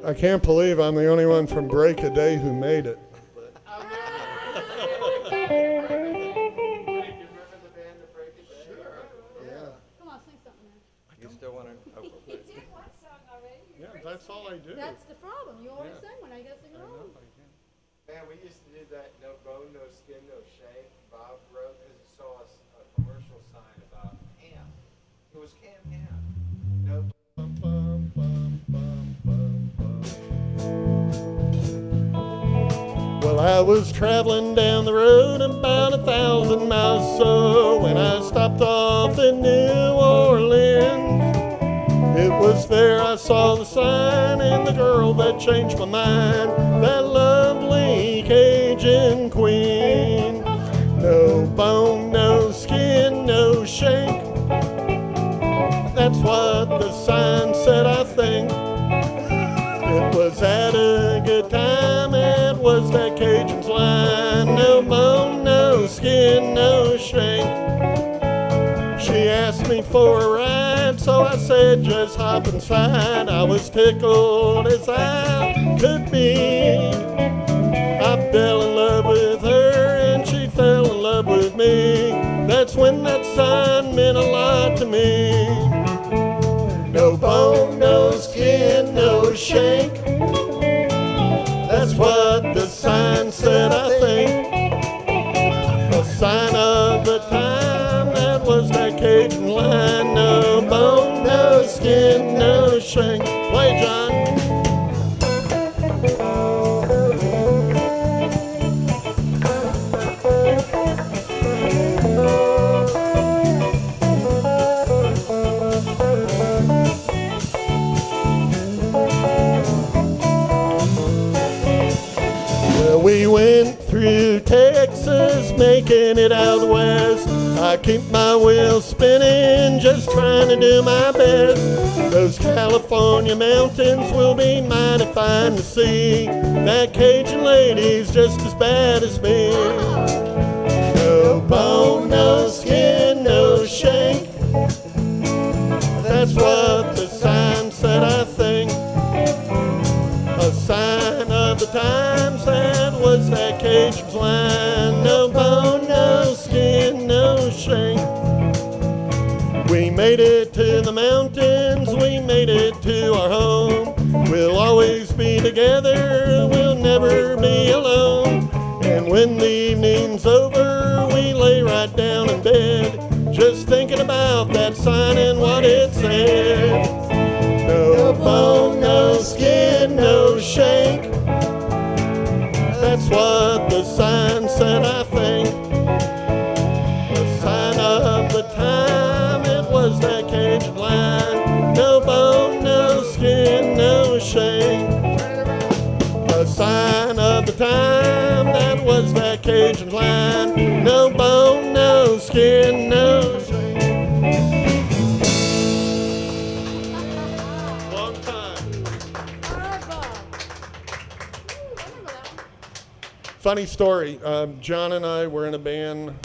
I can't believe I'm the only one from Break a Day who made it. Come on, sing something then. You still want to? Oh, You did one song already. Yeah, that's all I do. That's the problem. You always Yeah. sing when I gotta sing along. Man, we used to do that no bone, no skin, no shame. Bob wrote because he saw a commercial sign about ham. It was canned ham. No. Bum, bum, bum, bum, bum, bum. Well, I was traveling down the road about 1,000 miles or so when I stopped off in New Orleans. It was there I saw the sign and the girl that changed my mind, that lovely Cajun queen. No bone, no skin, no shank. That's what the sign said, I think. It was at a good time, it was that Cajun's line. No bone, no skin, no shank. She asked me for a ride, so I said just hop inside. I was tickled as I could be. I fell in love with her and she fell in love with me. That's when that sign meant a lot to me. No bone, no skin, no shank. That's what the sign said, I think. A sign of the time, that was that Cajun line. No bone, no skin, no shank. Play, John. We went through Texas, making it out west. I keep my wheels spinning, just trying to do my best. Those California mountains will be mighty fine to see. That Cajun lady's just as bad as me. No bone, no skin, no shank. That's what the sign said, I think. A sign of the times, that was that Cajun's line. No bone, no skin, no shank. We made it to the mountains, we made it to our home. We'll always be together, we'll never be alone. And when the evening's over, we lay right down in bed, just thinking about that sign and what it said. No bone, no skin, no shank. That's what the sign said, I think. The sign of the time, it was that Cajun line. No bone, no skin, no shank. The sign of the time, that was that Cajun line. No bone, no skin, no shank. Funny story, John and I were in a band,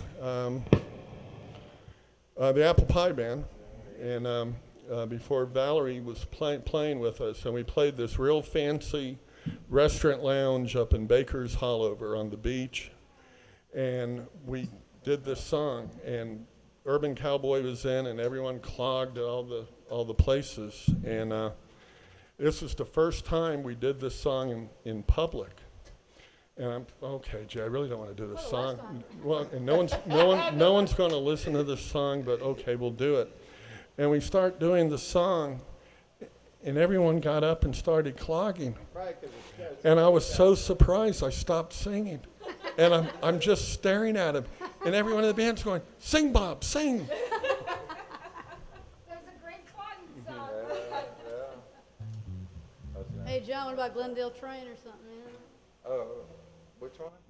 the Apple Pie Band, and before Valerie was playing with us, and we played this real fancy restaurant lounge up in Baker's Hollover on the beach, and we did this song, and Urban Cowboy was in, and everyone clogged all the places, and this was the first time we did this song in public. And I'm okay, Jay. I really don't want to do this song. Well, and no one's going to listen to this song, but okay, we'll do it. And we start doing the song, and everyone got up and started clogging. And I was so surprised, I stopped singing. And I'm just staring at him, and everyone in the band's going, "Sing, Bob, sing." There's a great clogging song. Hey, John, what about Glendale Train or something, man? Oh, which one?